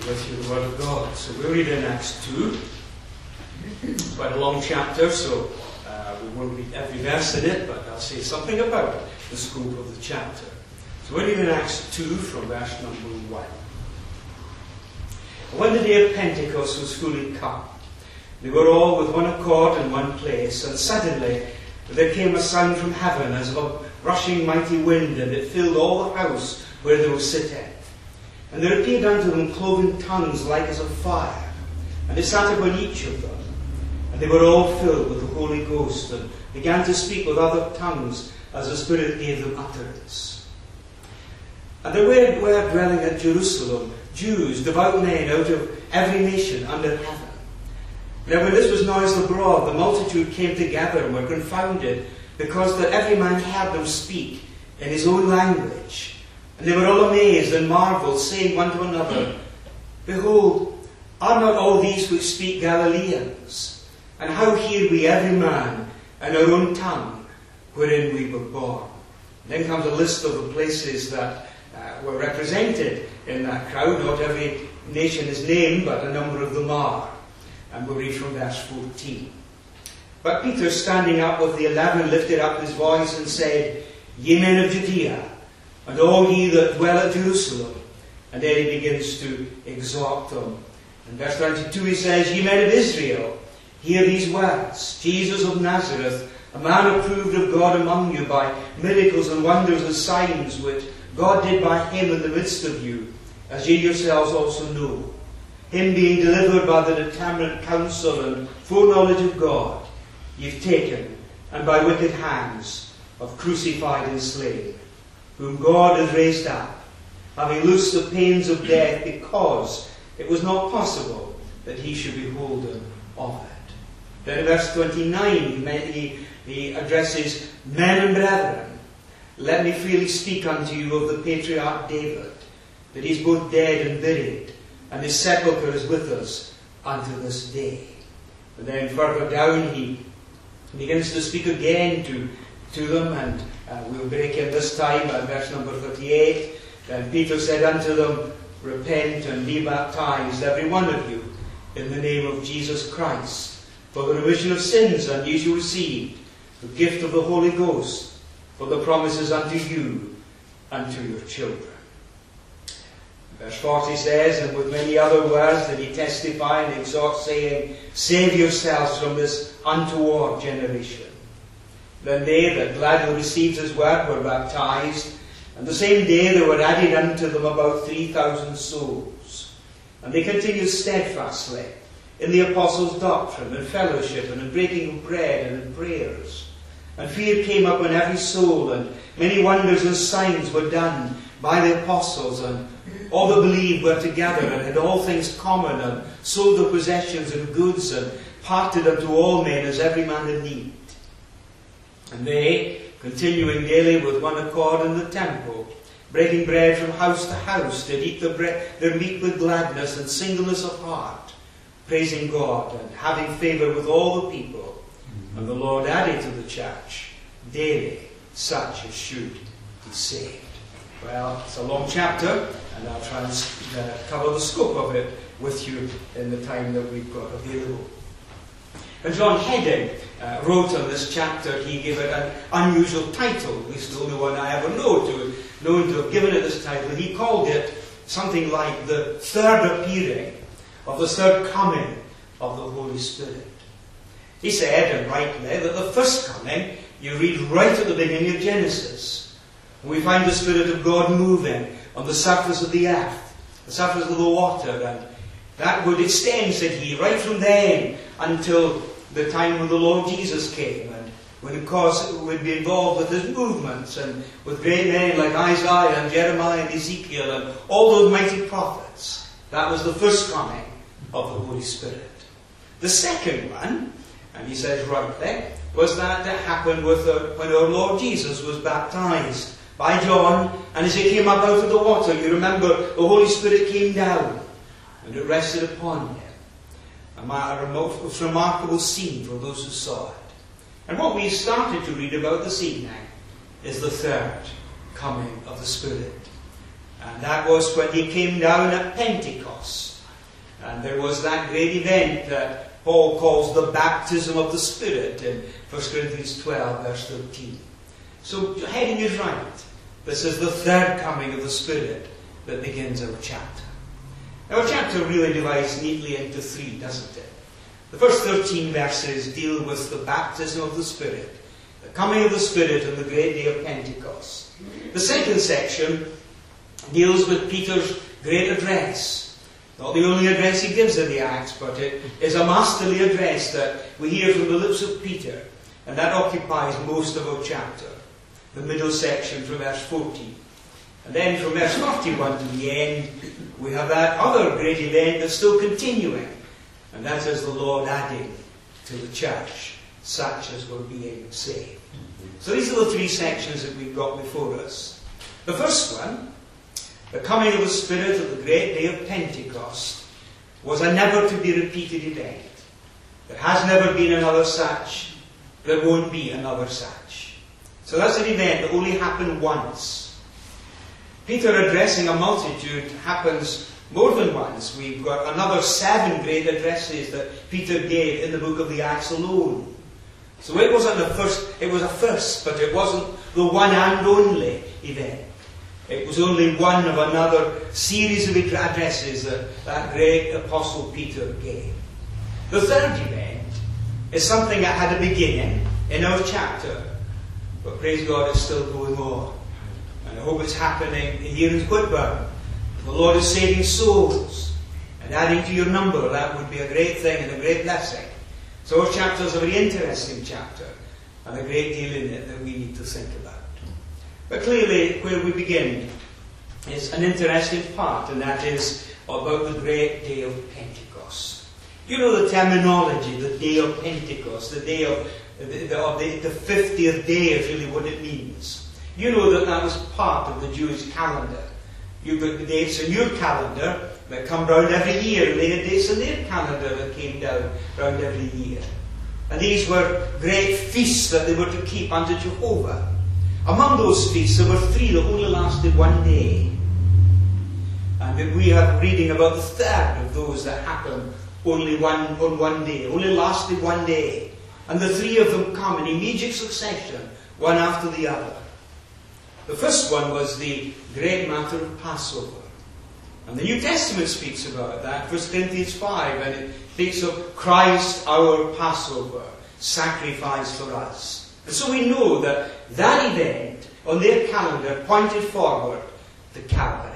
with you the Word of God. So we're reading Acts 2. It's quite a long chapter, so we won't read every verse in it, but I'll say something about the scope of the chapter. So we're reading Acts 2 from verse number 1. When the day of Pentecost was fully come, they were all with one accord in one place, and suddenly there came a sound from heaven as of a rushing mighty wind, and it filled all the house where they were sitting. And there appeared unto them cloven tongues like as of fire, and it sat upon each of them. And they were all filled with the Holy Ghost, and began to speak with other tongues as the Spirit gave them utterance. And there were dwelling at Jerusalem Jews, devout men out of every nation under heaven. Now when this was noised abroad, the multitude came together and were confounded, because that every man heard them speak in his own language. And they were all amazed and marvelled, saying one to another, Behold, are not all these which speak Galileans? And how hear we every man in our own tongue wherein we were born? And then comes a list of the places that were represented in that crowd. Not every nation is named, but a number of them are. And we'll read from verse 14. But Peter, standing up with the 11, lifted up his voice and said, Ye men of Judea, and all ye that dwell at Jerusalem. And then he begins to exhort them. In verse 22 he says, Ye men of Israel, hear these words. Jesus of Nazareth, a man approved of God among you by miracles and wonders and signs which God did by him in the midst of you, as ye yourselves also know. Him being delivered by the determinate counsel and foreknowledge of God, ye've taken, and by wicked hands have crucified and slain, whom God has raised up, having loosed the pains of death, because it was not possible that he should be holden of it. Then in verse 29 he addresses men and brethren. Let me freely speak unto you of the patriarch David, that he is both dead and buried, and his sepulchre is with us unto this day. And then further down he begins to speak again to them, and we'll break in this time at verse number 38. Then Peter said unto them, Repent and be baptized, every one of you, in the name of Jesus Christ, for the remission of sins, and ye shall receive the gift of the Holy Ghost, for the promises unto you and to your children. Verse 40 says, And with many other words did he testify and exhort, saying, Save yourselves from this untoward generation. Then they that gladly received his word were baptized, and the same day there were added unto them about 3,000 souls. And they continued steadfastly in the apostles' doctrine, and fellowship, and in breaking of bread, and in prayers. And fear came upon every soul, and many wonders and signs were done by the apostles, and all that believed were together, and had all things common, and sold their possessions and goods, and parted unto all men as every man had need. And they, continuing daily with one accord in the temple, breaking bread from house to house, did eat their meat with gladness and singleness of heart, praising God, and having favour with all the people. And the Lord added to the church daily such as should be saved. Well, it's a long chapter, and I'll try and cover the scope of it with you in the time that we've got available. And John Hedding wrote on this chapter. He gave it an unusual title, at least the only one I ever known to have given it this title. He called it something like the third appearing of the third coming of the Holy Spirit. He said, and rightly, that the first coming, you read right at the beginning of Genesis. We find the Spirit of God moving on the surface of the earth, the surface of the water, and that would extend, said he, right from then until the time when the Lord Jesus came, and when, of course, it would be involved with his movements, and with great men like Isaiah and Jeremiah and Ezekiel, and all those mighty prophets. That was the first coming of the Holy Spirit. The second one, and he says rightly, was that happened when our Lord Jesus was baptized by John, and as he came up out of the water, you remember the Holy Spirit came down, and it rested upon him. A most remarkable scene for those who saw it. And what we started to read about this evening is the third coming of the Spirit. And that was when he came down at Pentecost. And there was that great event that Paul calls the baptism of the Spirit in 1 Corinthians 12, verse 13. So your heading is right. This is the third coming of the Spirit that begins our chapter. Our chapter really divides neatly into three, doesn't it? The first 13 verses deal with the baptism of the Spirit, the coming of the Spirit on the great day of Pentecost. The second section deals with Peter's great address. Not the only address he gives in the Acts, but it is a masterly address that we hear from the lips of Peter, and that occupies most of our chapter. The middle section from verse 14. And then from verse 41 to the end, we have that other great event that's still continuing, and that is the Lord adding to the church such as were being saved. So these are the three sections that we've got before us. The first one, the coming of the Spirit at the great day of Pentecost, was a never-to-be-repeated event. There has never been another such. There won't be another such. So that's an event that only happened once. Peter addressing a multitude happens more than once. We've got another 7 great addresses that Peter gave in the book of the Acts alone. So it wasn't it was a first, but it wasn't the one and only event. It was only one of another series of addresses that great Apostle Peter gave. The third event is something that had a beginning in our chapter, but praise God, it's still going on. And I hope it's happening here in Woodburn. The Lord is saving souls and adding to your number. That would be a great thing and a great blessing. So our chapter is a very interesting chapter and a great deal in it that we need to think about. But clearly, where we begin is an interesting part, and that is about the great day of Pentecost. You know the terminology, the day of Pentecost, the day of the 50th day is really what it means. You know that that was part of the Jewish calendar. You've got the dates in your calendar that come round every year, and they had dates in their calendar that came down round every year. And these were great feasts that they were to keep unto Jehovah. Among those feasts, there were 3 that only lasted one day. And we are reading about the third of those that happened on one day, only lasted one day. And the 3 of them come in immediate succession, one after the other. The first one was the great matter of Passover. And the New Testament speaks about that, 1 Corinthians 5, and it speaks of Christ our Passover, sacrificed for us. And so we know that that event on their calendar pointed forward to Calvary.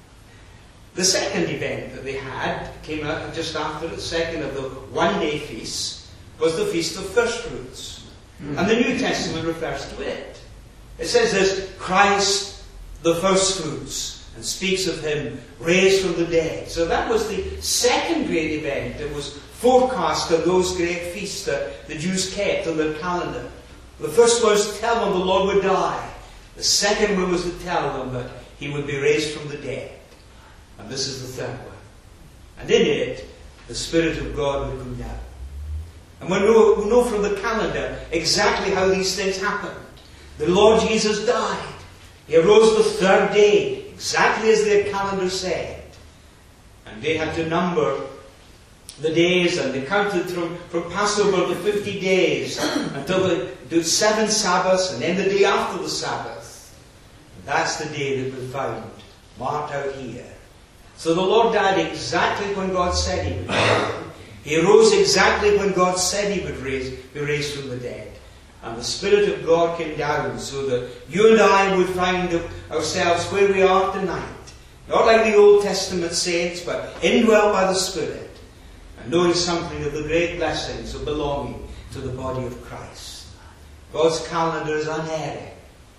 The second event that they had came out just after the second of the one-day feasts was the Feast of First Fruits. And the New Testament refers to it. It says this, Christ the first fruits, and speaks of him raised from the dead. So that was the second great event that was forecast of those great feasts that the Jews kept on their calendar. The first was to tell them the Lord would die. The second one was to tell them that he would be raised from the dead. And this is the third one. And in it, the Spirit of God would come down. And we know from the calendar exactly how these things happened. The Lord Jesus died. He arose the third day, exactly as their calendar said. And they had to number the days, and they counted from Passover the 50 days until they did 7 Sabbaths, and then the day after the Sabbath. And that's the day that we found marked out here. So the Lord died exactly when God said he would die. He arose exactly when God said he would be raised from the dead. And the Spirit of God came down so that you and I would find ourselves where we are tonight. Not like the Old Testament saints, but indwelt by the Spirit. And knowing something of the great blessings of belonging to the body of Christ. God's calendar is unerring.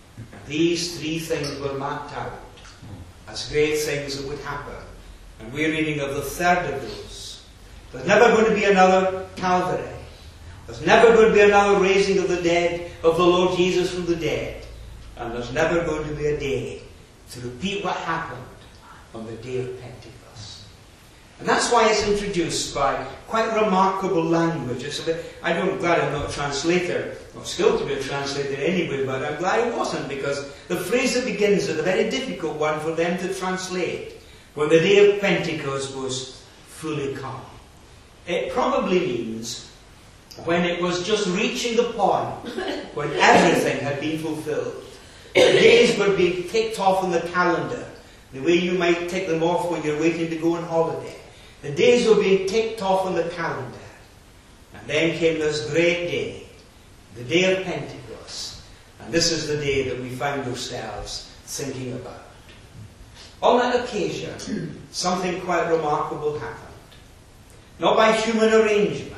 These 3 things were marked out as great things that would happen. And we're reading of the third of those. There's never going to be another Calvary. There's never going to be another raising of the dead, of the Lord Jesus from the dead. And there's never going to be a day to repeat what happened on the day of Pentecost. And that's why it's introduced by quite remarkable language. I'm glad I'm not a translator, or skilled to be a translator anyway, but I'm glad it wasn't, because the phrase that begins is a very difficult one for them to translate. When the day of Pentecost was fully come. It probably means when it was just reaching the point when everything had been fulfilled. The days were being ticked off on the calendar, the way you might tick them off when you're waiting to go on holiday. The days were being ticked off on the calendar. And then came this great day, the day of Pentecost. And this is the day that we find ourselves thinking about. On that occasion, something quite remarkable happened. Not by human arrangement,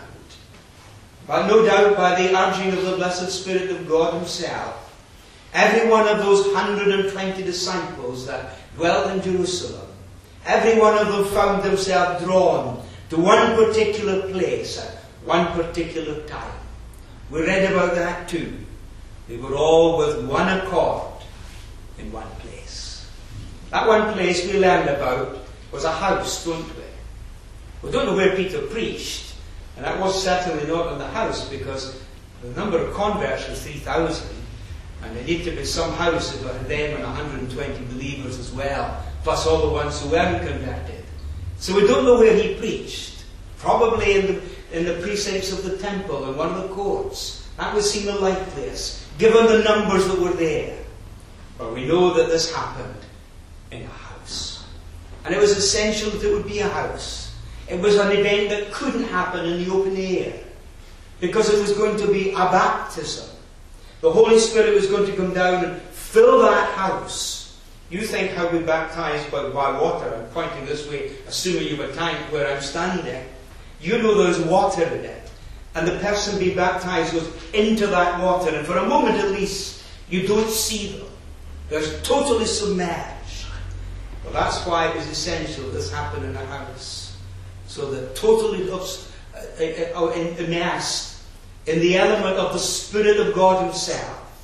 but no doubt by the urging of the blessed Spirit of God Himself. Every one of those 120 disciples that dwelt in Jerusalem, every one of them found themselves drawn to one particular place at one particular time. We read about that too. They were all with one accord in one place. That one place we learned about was a house, don't we? We don't know where Peter preached, and that was certainly not in the house, because the number of converts was 3,000, and there need to be some houses for them and 120 believers as well, plus all the ones who weren't converted. So we don't know where he preached. Probably in the precincts of the temple, in one of the courts. That would seem the likeliest, given the numbers that were there. But we know that this happened in a house. And it was essential that it would be a house. It was an event that couldn't happen in the open air, because it was going to be a baptism. The Holy Spirit was going to come down and fill that house. You think how we baptize by water. I'm pointing this way, assuming you have a tank where I'm standing. You know there's water in it. And the person being baptized goes into that water. And for a moment at least, you don't see them. They're totally submerged. Well, that's why it was essential this happened in a house. So they're totally immersed in the element of the Spirit of God Himself.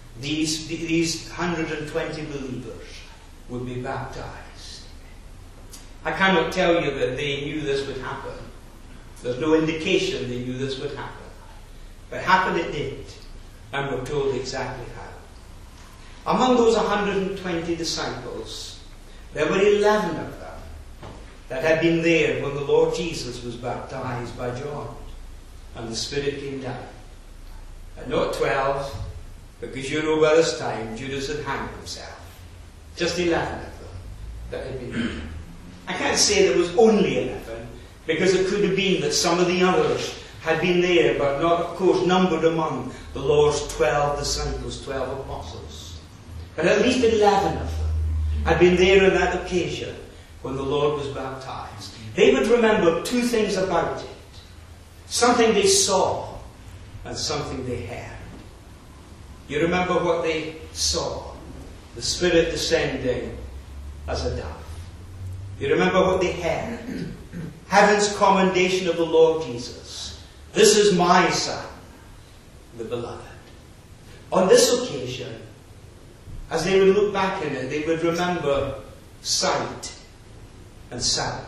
These 120 believers would be baptized. I cannot tell you that they knew this would happen. There's no indication they knew this would happen. But happen it did. And we're told exactly how. Among those 120 disciples, there were 11 of them that had been there when the Lord Jesus was baptized by John. And the Spirit came down. And not 12, because you know by this time Judas had hanged himself. Just 11 of them that had been there. I can't say there was only 11, because it could have been that some of the others had been there, but not, of course, numbered among the Lord's 12 disciples, 12 apostles. But at least 11 of them had been there on that occasion when the Lord was baptized. They would remember two things about it. Something they saw and something they heard. You remember what they saw? The Spirit descending as a dove. You remember what they heard? Heaven's commendation of the Lord Jesus. This is my Son, the Beloved. On this occasion, as they would look back in it, they would remember sight and sound.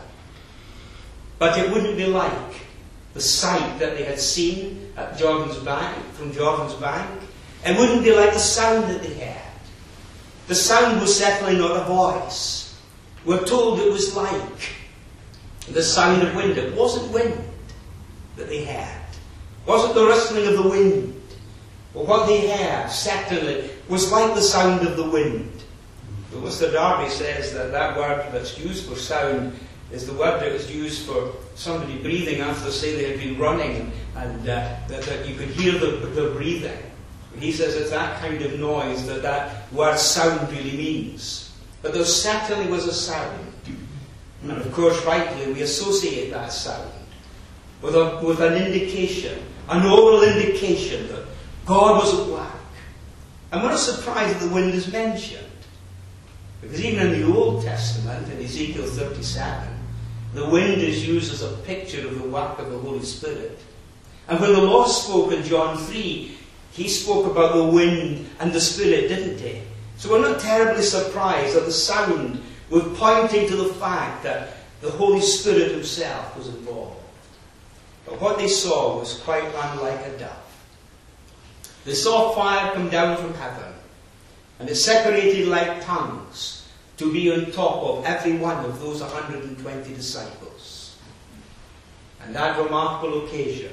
But it wouldn't be like the sight that they had seen at Jordan's bank, from Jordan's bank. It wouldn't be like the sound that they heard. The sound was certainly not a voice. We're told it was like the sound of wind. It wasn't wind that they heard. It wasn't the rustling of the wind. But what they heard, certainly, was like the sound of the wind. But Mr. Darby says that that word that's used for sound is the word that was used for somebody breathing after, say, they had been running, and that you could hear the breathing. He says it's that kind of noise that word sound really means. But there certainly was a sound. And of course, rightly, we associate that sound with an indication, an oral indication that God was at work. And what a surprise that the wind is mentioned. Because even in the Old Testament, in Ezekiel 37, the wind is used as a picture of the work of the Holy Spirit. And when the Lord spoke in John 3, He spoke about the wind and the Spirit, didn't He? So we're not terribly surprised that the sound was pointing to the fact that the Holy Spirit Himself was involved. But what they saw was quite unlike a dove. They saw fire come down from heaven, and it separated like tongues to be on top of every one of those 120 disciples. And that remarkable occasion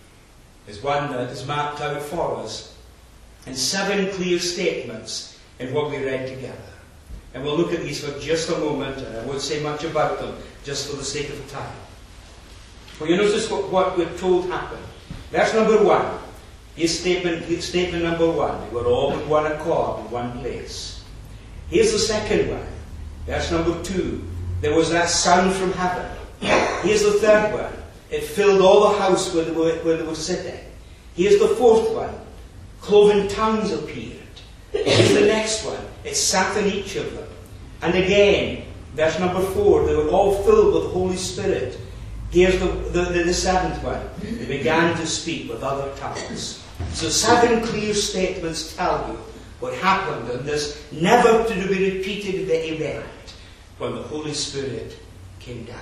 is one that is mapped out for us in 7 clear statements in what we read together. And we'll look at these for just a moment, and I won't say much about them, just for the sake of time. Well, you notice what we're told happened. Verse number 1. Here's statement number 1. They were all in one accord in one place. Here's the second one. Verse number 2. There was that sound from heaven. Here's the third one. It filled all the house where they were sitting. Here's the fourth one. Cloven tongues appeared. Here's the next one. It sat on each of them. And again, verse number 4, they were all filled with the Holy Spirit. Here's the seventh one. They began to speak with other tongues. So 7 clear statements tell you what happened in this never to be repeated event when the Holy Spirit came down.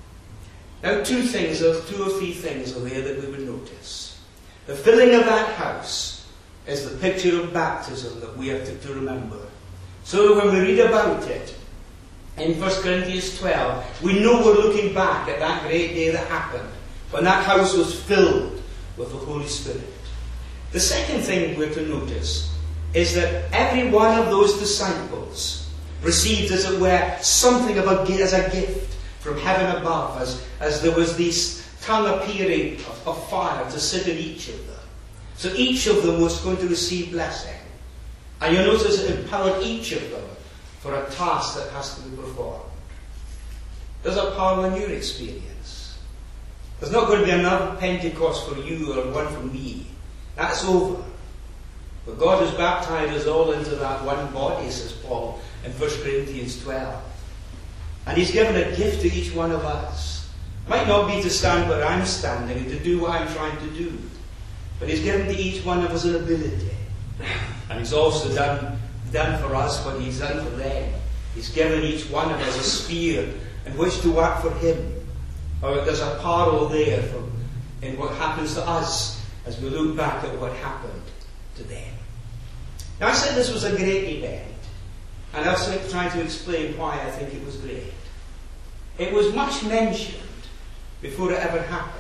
Now 2 or 3 things are there that we would notice. The filling of that house is the picture of baptism that we have to remember. So when we read about it in 1 Corinthians 12, we know we're looking back at that great day that happened, when that house was filled with the Holy Spirit. The second thing we're to notice is that every one of those disciples received, as it were, something as a gift from heaven above, as there was this tongue appearing of fire to sit in each of them. So each of them was going to receive blessing. And you notice it empowered each of them for a task that has to be performed. There's a power in your experience. There's not going to be another Pentecost for you or one for me. That's over. But God has baptized us all into that one body, says Paul in 1 Corinthians 12. And He's given a gift to each one of us. It might not be to stand where I'm standing and to do what I'm trying to do. But He's given to each one of us an ability. And He's also done for us what He's done for them. He's given each one of us a sphere in which to work for Him. Or there's a parallel there in what happens to us as we look back at what happened to them. Now I said this was a great event. And I'll try to explain why I think it was great. It was much mentioned before it ever happened.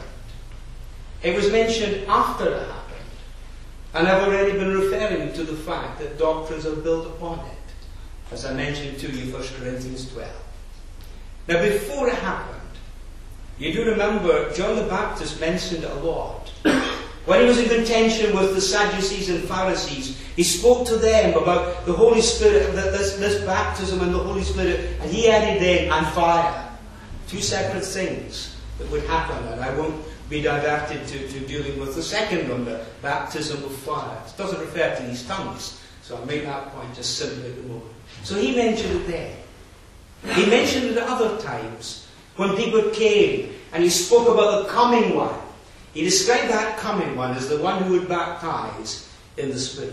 It was mentioned after it happened. And I've already been referring to the fact that doctrines are built upon it, as I mentioned to you, 1 Corinthians 12. Now, before it happened, you do remember John the Baptist mentioned it a lot. When he was in contention with the Sadducees and Pharisees, he spoke to them about the Holy Spirit, this baptism and the Holy Spirit, and he added then, and fire. 2 separate things that would happen, and I won't be diverted to dealing with the second one, the baptism of fire. It doesn't refer to these tongues, so I'll make that point just simply at the moment. So he mentioned it there. He mentioned it at other times, when people came, and he spoke about the coming one. He described that coming one as the one who would baptize in the Spirit.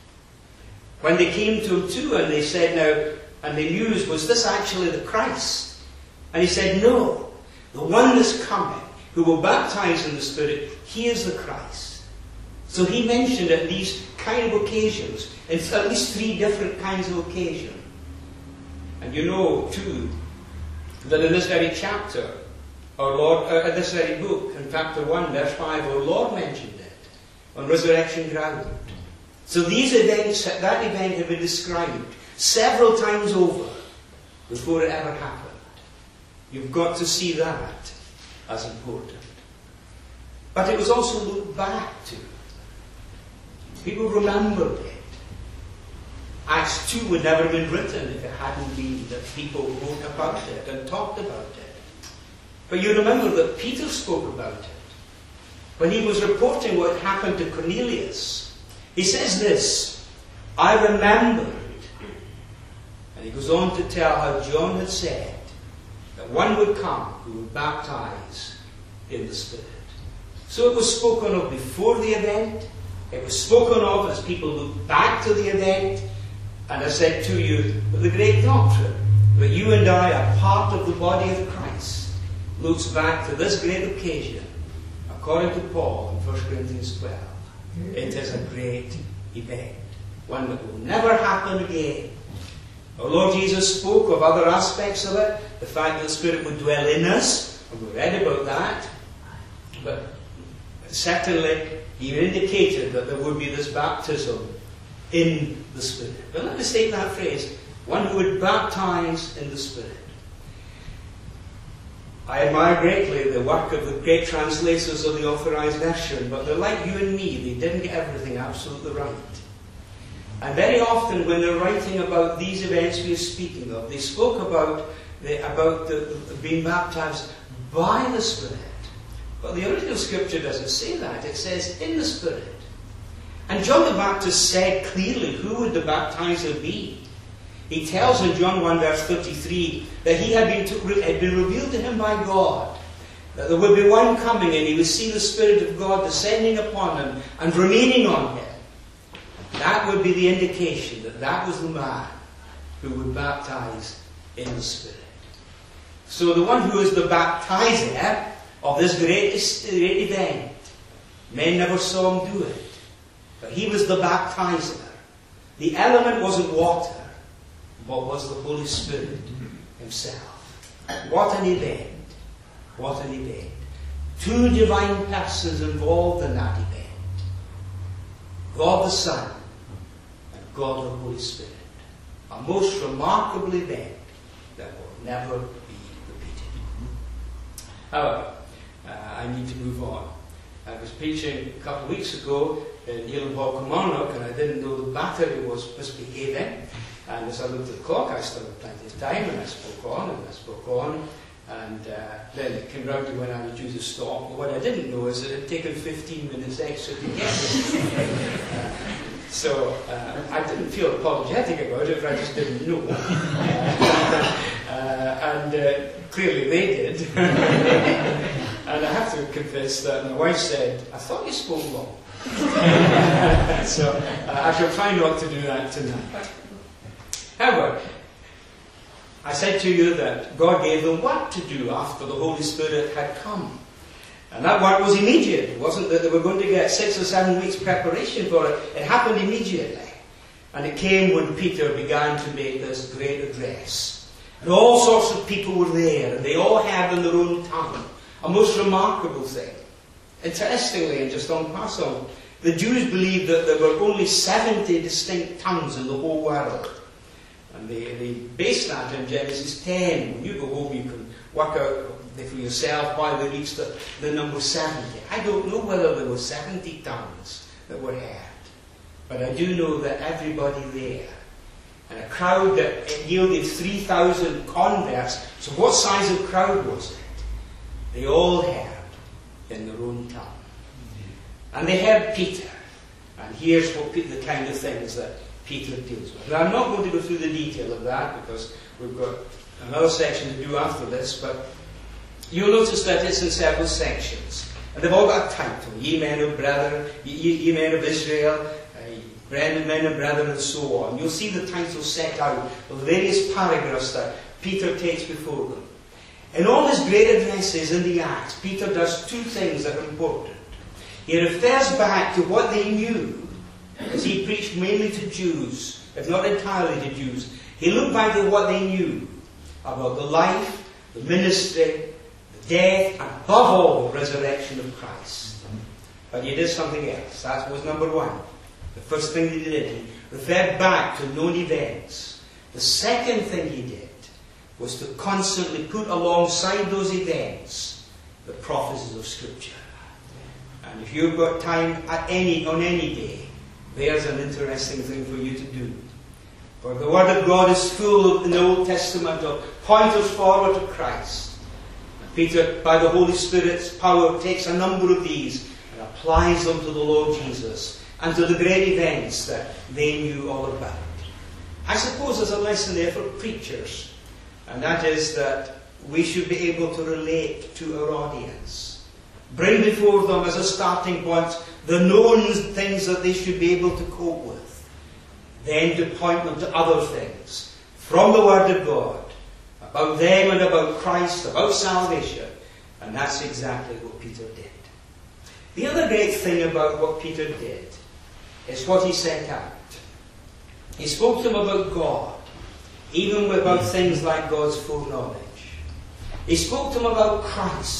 When they came to him too, and they said, now, and the news, was this actually the Christ? And he said, no, the one that's coming, who will baptize in the Spirit, he is the Christ. So he mentioned at these kind of occasions, it's at least 3 different kinds of occasion. And you know, too, that in this very chapter, our Lord, this very book, in chapter 1, verse 5, our Lord mentioned it on resurrection ground. So these events, that event had been described several times over before it ever happened. You've got to see that as important. But it was also looked back to. People remembered it. Acts 2 would never have been written if it hadn't been that people wrote about it and talked about it. But you remember that Peter spoke about it. When he was reporting what happened to Cornelius, he says this, I remembered. And he goes on to tell how John had said that one would come who would baptize in the Spirit. So it was spoken of before the event. It was spoken of as people looked back to the event. And I said to you, the great doctrine that you and I are part of the body of Christ looks back to this great occasion, according to Paul in 1 Corinthians 12. It is a great event, one that will never happen again. Our Lord Jesus spoke of other aspects of it, the fact that the Spirit would dwell in us, and we read about that. But secondly, he indicated that there would be this baptism in the Spirit. But let me state that phrase, one who would baptize in the Spirit. I admire greatly the work of the great translators of the Authorized Version, but they're like you and me, they didn't get everything absolutely right. And very often when they're writing about these events we are speaking of, they spoke about being baptized by the Spirit. But the original scripture doesn't say that. It says in the Spirit. And John the Baptist said clearly who would the baptizer be. He tells in John 1 verse 33 that he had been revealed to him by God, that there would be one coming and he would see the Spirit of God descending upon him and remaining on him. That would be the indication that that was the man who would baptize in the Spirit. So the one who is the baptizer of this great event, men never saw him do it, but he was the baptizer. The element wasn't water, but was the Holy Spirit himself. What an event. What an event. Two divine persons involved in that event. God the Son and God the Holy Spirit. A most remarkable event that will never be repeated. However, I need to move on. I was preaching a couple of weeks ago in Neil Hall, Kilmarnock, and I didn't know the battery was misbehaving. And as I looked at the clock, I still had plenty of time, and I spoke on, and then it came round to when I was due to stop. But what I didn't know is that it had taken 15 minutes extra to get there. So I didn't feel apologetic about it, I just didn't know. And clearly they did. And I have to confess that my wife said, I thought you spoke long. So I shall try not to do that tonight. However, I said to you that God gave them work to do after the Holy Spirit had come. And that work was immediate. It wasn't that they were going to get 6 or 7 weeks preparation for it. It happened immediately. And it came when Peter began to make this great address. And all sorts of people were there, and they all had in their own tongue. A most remarkable thing. Interestingly, and just on passant, the Jews believed that there were only 70 distinct tongues in the whole world. And they based that in Genesis 10. When you go home, you can work out for yourself why they reached the number 70. I don't know whether there were 70 tongues that were heard. But I do know that everybody there, and a crowd that yielded 3,000 converts. So what size of crowd was it? They all heard in their own tongue. And they heard Peter. And here's the kind of things that Peter deals with. Now, I'm not going to go through the detail of that because we've got another section to do after this, but you'll notice that it's in several sections. And they've all got a title. Ye men of Israel, men and brethren, and so on. You'll see the title set out of various paragraphs that Peter takes before them. In all his great addresses in the Acts, Peter does two things that are important. He refers back to what they knew, as he preached mainly to Jews, if not entirely to Jews. He looked back at what they knew about the life, the ministry, the death, and above all, the resurrection of Christ. But he did something else. That was number one. The first thing he did, he referred back to known events. The second thing he did was to constantly put alongside those events the prophecies of Scripture. And if you've got time on any day, there's an interesting thing for you to do. For the Word of God is full of, in the Old Testament, of pointers forward to Christ. And Peter, by the Holy Spirit's power, takes a number of these and applies them to the Lord Jesus and to the great events that they knew all about. I suppose there's a lesson there for preachers, and that is that we should be able to relate to our audience. Bring before them as a starting point the known things that they should be able to cope with. Then to point them to other things from the Word of God, about them and about Christ, about salvation. And that's exactly what Peter did. The other great thing about what Peter did is what he set out. He spoke to them about God, even about things like God's foreknowledge. He spoke to them about Christ,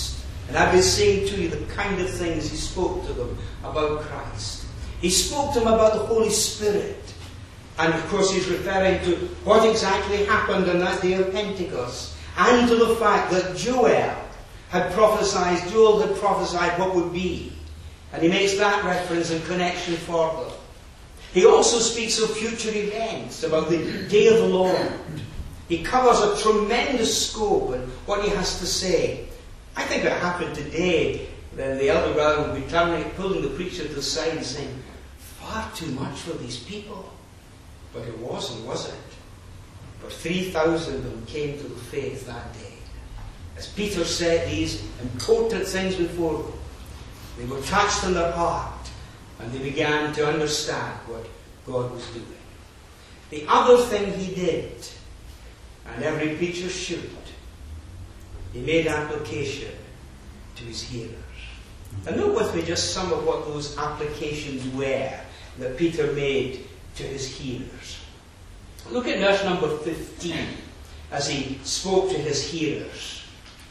And I've been saying to you the kind of things he spoke to them about Christ. He spoke to them about the Holy Spirit. And of course he's referring to what exactly happened on that day of Pentecost. And to the fact that Joel had prophesied what would be. And he makes that reference and connection for them. He also speaks of future events, about the day of the Lord. He covers a tremendous scope in what he has to say. I think it happened today, then the elder brother would be pulling the preacher to the side and saying, far too much for these people. But it wasn't, was it? But 3,000 of them came to the faith that day. As Peter said these important things before them, they were touched in their heart, and they began to understand what God was doing. The other thing he did, and every preacher should, he made application to his hearers. And note with me just some of what those applications were that Peter made to his hearers. Look at verse number 15 as he spoke to his hearers.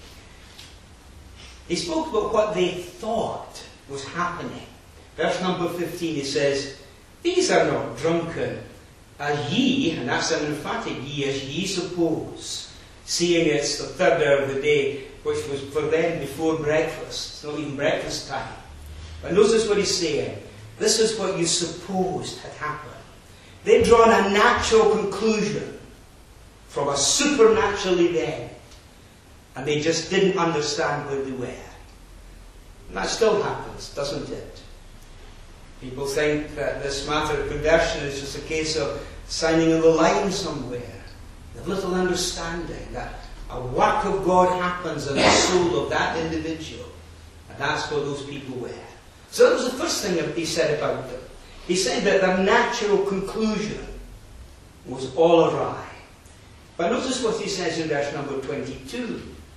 He spoke about what they thought was happening. Verse number 15 he says, these are not drunken as ye, and that's an emphatic ye, as ye suppose, seeing it's the third hour of the day, which was for them before breakfast. It's not even breakfast time. But notice what he's saying. This is what you supposed had happened. They'd drawn a natural conclusion from a supernatural event, and they just didn't understand where they were. And that still happens, doesn't it? People think that this matter of conversion is just a case of signing on the line somewhere. They have little understanding that a work of God happens in the soul of that individual. And that's what those people were. So that was the first thing that he said about them. He said that their natural conclusion was all awry. But notice what he says in verse number 22.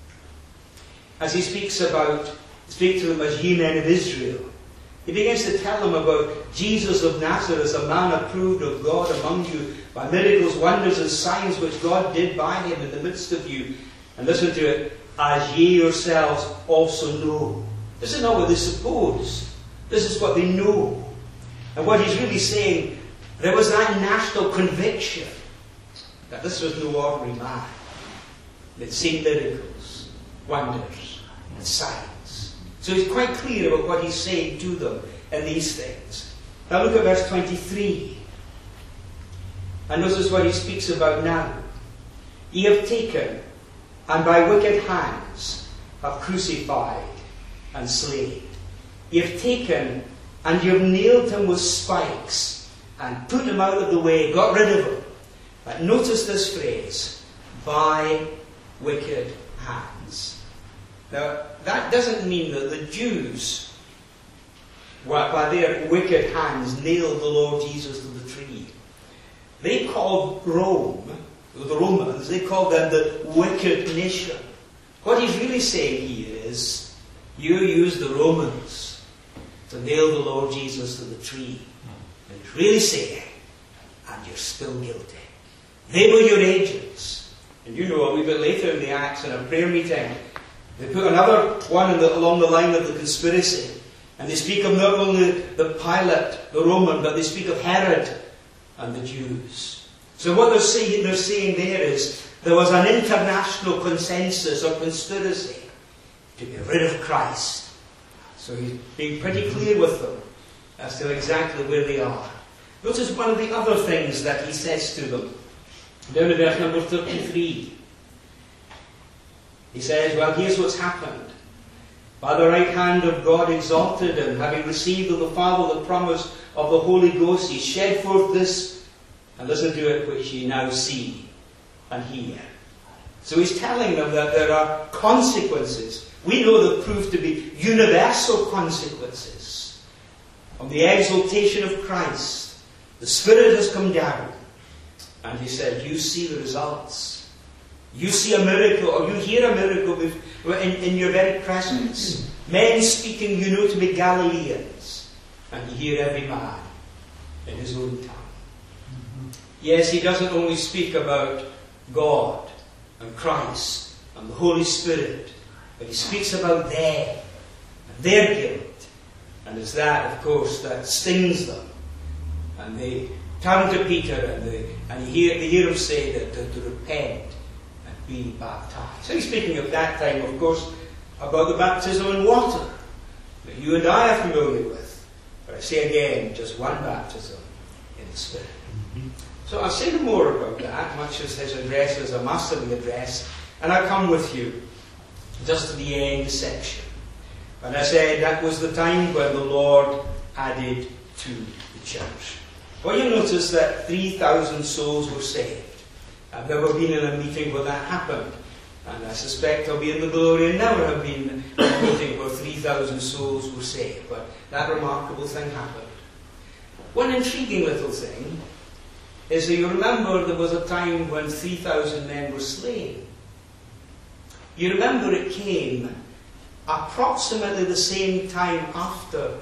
As he speak to them as ye men of Israel. He begins to tell them about Jesus of Nazareth, a man approved of God among you by miracles, wonders and signs which God did by him in the midst of you. And listen to it, as ye yourselves also know. This is not what they suppose. This is what they know. And what he's really saying, there was that national conviction that this was no ordinary man. They'd seen miracles, wonders, and signs. So he's quite clear about what he's saying to them in these things. Now look at verse 23. And notice what he speaks about now. Ye have taken, and by wicked hands have crucified and slain. Ye have taken, and you have nailed him with spikes, and put him out of the way, got rid of him. But notice this phrase, by wicked hands. Now, that doesn't mean that the Jews, by their wicked hands, nailed the Lord Jesus to the tree. They called Rome, the Romans, they called them the wicked nation. What he's really saying here is, you used the Romans to nail the Lord Jesus to the tree. And he's really saying, and you're still guilty. They were your agents. And you know, a wee bit later in the Acts, in a prayer meeting, they put another one along the line of the conspiracy. And they speak of not only the Pilate, the Roman, but they speak of Herod and the Jews. So what they're saying there is, there was an international consensus or conspiracy to get rid of Christ. So he's being pretty clear with them as to exactly where they are. Notice one of the other things that he says to them. Down in verse number 33. He says, well, here's what's happened. By the right hand of God exalted him, having received of the Father the promise of the Holy Ghost, he shed forth this, and listen to it, which ye now see and hear. So he's telling them that there are consequences. We know that proved to be universal consequences. On the exaltation of Christ, the Spirit has come down, and he said, you see the results. You see a miracle, or you hear a miracle in your very presence. Men speaking you know to be Galileans, and you hear every man in his own tongue. Yes, he doesn't only speak about God and Christ and the Holy Spirit But he speaks about them and their guilt. And it's that, of course, that stings them. And they turn to Peter and they hear him say that to repent and be baptized. So he's speaking of that time, of course, about the baptism in water that you and I are familiar with. But I say again, just one baptism in the Spirit. So I'll say no more about that, much as his address is a masterly address, and I'll come with you just to the end section. And I said that was the time when the Lord added to the church. Well, you notice that 3,000 souls were saved. I've never been in a meeting where that happened. And I suspect I'll be in the glory and never have been in a meeting where 3,000 souls were saved. But that remarkable thing happened. One intriguing little thing is that you remember there was a time when 3,000 men were slain. You remember it came approximately the same time after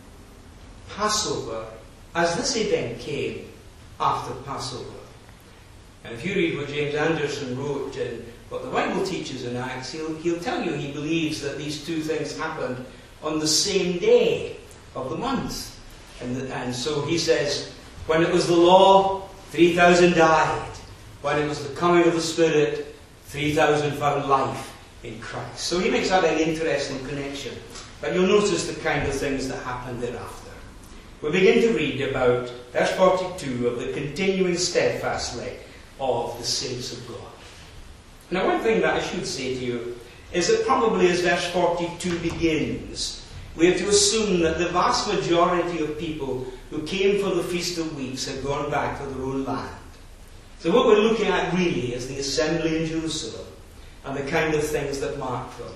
Passover as this event came after Passover. And if you read what James Anderson wrote in what the Bible teaches in Acts, he'll tell you he believes that these two things happened on the same day of the month. And so he says, when it was the law, 3,000 died. When it was the coming of the Spirit, 3,000 found life in Christ. So he makes that an interesting connection. But you'll notice the kind of things that happened thereafter. We begin to read about verse 42 of the continuing steadfastly of the saints of God. Now, one thing that I should say to you is that probably as verse 42 begins, we have to assume that the vast majority of people who came for the Feast of Weeks had gone back to their own land. So what we're looking at really is the assembly in Jerusalem and the kind of things that marked them.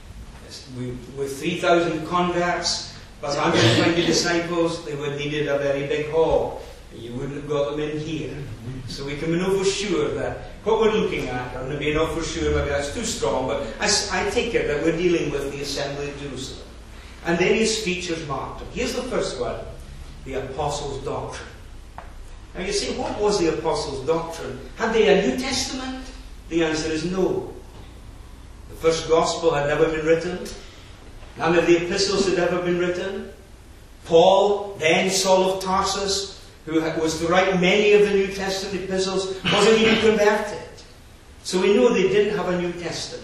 With 3,000 converts, plus 120 disciples, they would have needed a very big hall. You wouldn't have got them in here. So we can know for sure that what we're looking at, I'm going to be not for sure, maybe that's too strong, but I take it that we're dealing with the assembly of Jerusalem. And then his features marked them. Here's the first one, the Apostles' Doctrine. Now you say, what was the Apostles' Doctrine? Had they a New Testament? The answer is no. The first Gospel had never been written. None of the epistles had ever been written. Paul, then Saul of Tarsus, who was to write many of the New Testament epistles, wasn't even converted. So we know they didn't have a New Testament.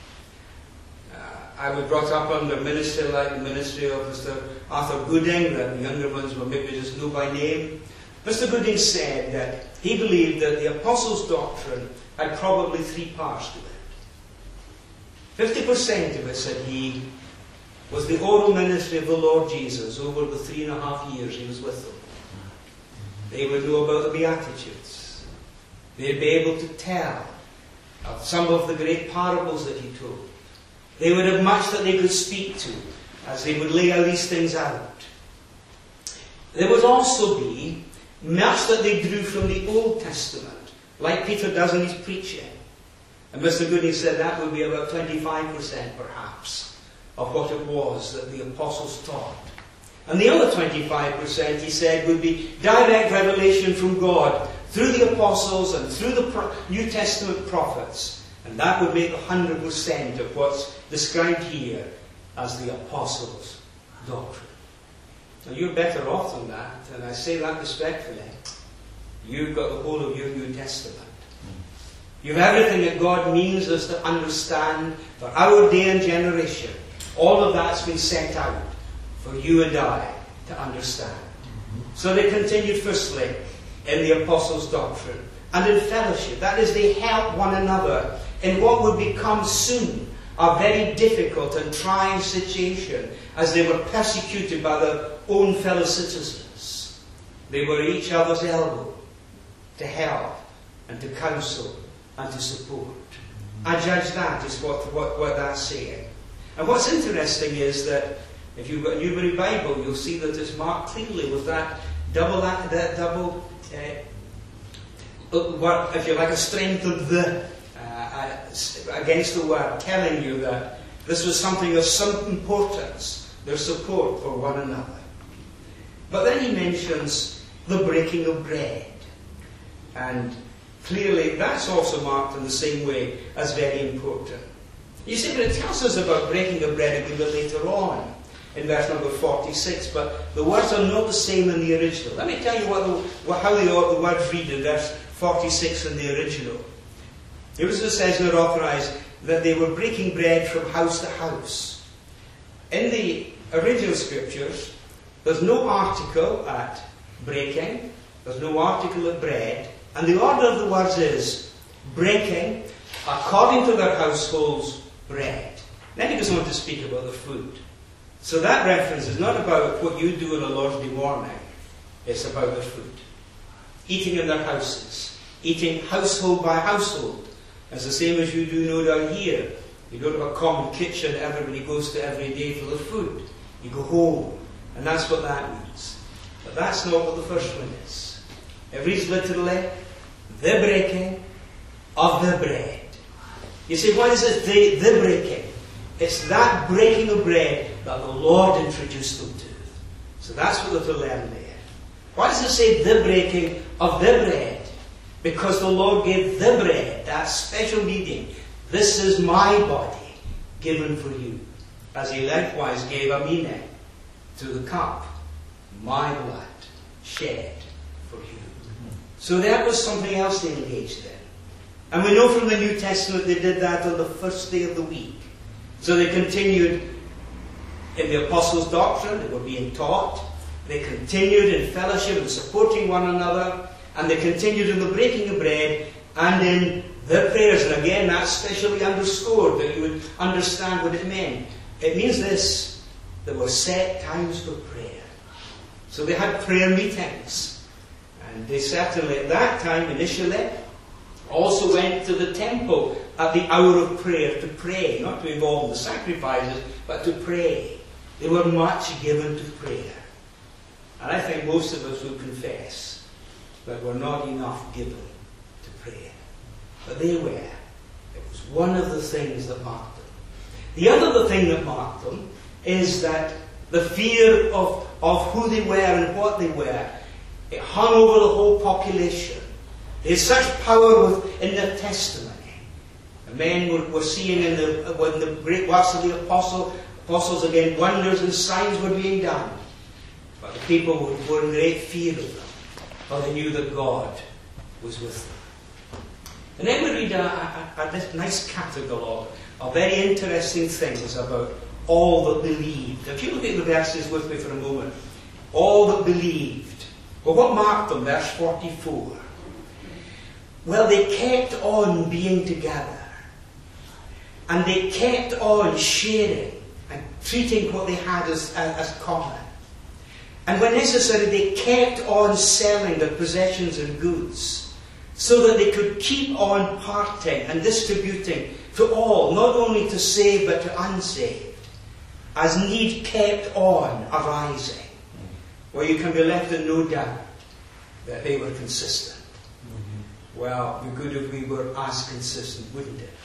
I was brought up under ministry like the ministry of Mr. Arthur Gooding, that the younger ones will maybe just know by name. Mr. Gooding said that he believed that the Apostles' Doctrine had probably three parts to it. 50% of it, said he, was the oral ministry of the Lord Jesus over the 3.5 years he was with them. They would know about the Beatitudes. They'd be able to tell of some of the great parables that he told. They would have much that they could speak to as they would lay out these things out. There would also be much that they drew from the Old Testament, like Peter does in his preaching. And Mr. Gooding said that would be about 25% perhaps of what it was that the apostles taught. And the other 25%, he said, would be direct revelation from God through the apostles and through the New Testament prophets. And that would make 100% of what's described here as the Apostles' Doctrine. Now you're better off than that, and I say that respectfully. You've got the whole of your New Testament. You've everything that God means us to understand for our day and generation. All of that's been set out for you and I to understand. So they continued firstly in the Apostles' Doctrine and in fellowship. That is, they helped one another in what would become soon a very difficult and trying situation as they were persecuted by their own fellow citizens. They were at each other's elbow to help and to counsel and to support. I judge that is what that's saying. And what's interesting is that if you've got a Newbury Bible, you'll see that it's marked clearly with that double if you like, a strength of the against the word, telling you that this was something of some importance, their support for one another. But then he mentions the breaking of bread. And clearly that's also marked in the same way as very important. You see, but it tells us about breaking of bread a little bit later on, in verse number 46, but the words are not the same in the original. Let me tell you how the words read in verse 46 in the original. It was, it says, they're authorized that they were breaking bread from house to house. In the original scriptures, there's no article at breaking, there's no article at bread, and the order of the words is breaking according to their households bread. Then he goes on to speak about the food. So that reference is not about what you do on a Lord's Day morning, it's about the food. Eating in their houses, eating household by household. It's the same as you do no doubt here. You don't have a common kitchen everybody goes to every day for the food. You go home, and that's what that means. But that's not what the first one is. It reads literally, the breaking of the bread. You say, why is it the breaking? It's that breaking of bread that the Lord introduced them to. So that's what they're to learn there. Why does it say the breaking of the bread? Because the Lord gave the bread that special meaning. This is my body given for you. As he likewise gave a meaning to the cup. My blood shed for you. So that was something else they engaged in. And we know from the New Testament they did that on the first day of the week. So they continued in the apostles' doctrine, they were being taught. They continued in fellowship and supporting one another. And they continued in the breaking of bread and in their prayers. And again, that's specially underscored that you would understand what it meant. It means this: there were set times for prayer. So they had prayer meetings. And they certainly at that time, initially, also went to the temple at the hour of prayer to pray. Not to involve in the sacrifices, but to pray. They were much given to prayer. And I think most of us would confess that we're not enough given to prayer. But they were. It was one of the things that marked them. The other thing that marked them is that the fear of who they were and what they were, it hung over the whole population. They had such power in their testimony. The men were seeing when the great works of the apostles again, wonders and signs were being done. But the people were in great fear of them. For they knew that God was with them. And then we read a nice catalogue of very interesting things about all that believed. If you look at the verses with me for a moment. All that believed. Well, what marked them? Verse 44. Well, they kept on being together. And they kept on sharing and treating what they had as common. And when necessary, they kept on selling their possessions and goods so that they could keep on parting and distributing to all, not only to saved but to unsaved, as need kept on arising. Well, you can be left in no doubt that they were consistent. Well, it'd be good if we were as consistent, wouldn't it?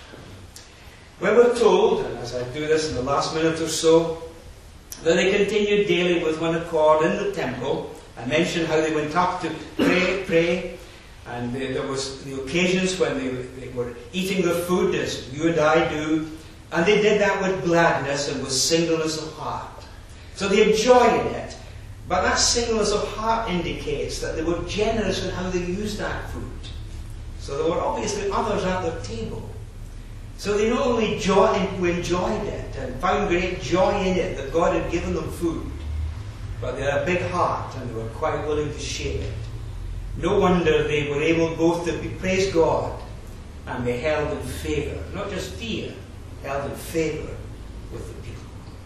When we're told, and as I do this in the last minute or so, that they continued daily with one accord in the temple. I mentioned how they went up to pray, and there was the occasions when they were eating their food, as you and I do, and they did that with gladness and with singleness of heart. So they enjoyed it, but that singleness of heart indicates that they were generous in how they used that food. So there were obviously others at their table. So they not only enjoyed it and found great joy in it that God had given them food, but they had a big heart and they were quite willing to share it. No wonder they were able both to praise God and be held in favour, not just fear, held in favour with the people.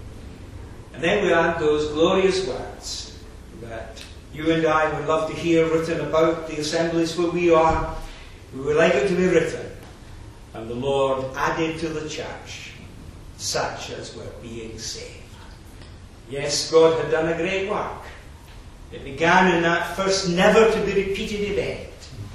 And then we add those glorious words that you and I would love to hear written about the assemblies where we are. We would like it to be written. And the Lord added to the church such as were being saved. Yes, God had done a great work. It began in that first never to be repeated event.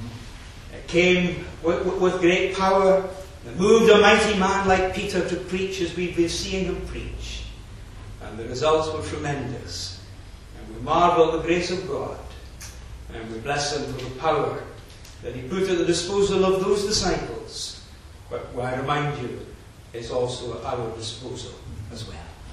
It came with great power. It moved a mighty man like Peter to preach as we've been seeing him preach. And the results were tremendous. And we marvel at the grace of God. And we bless him for the power that he put at the disposal of those disciples. But I remind you, is also at our disposal as well.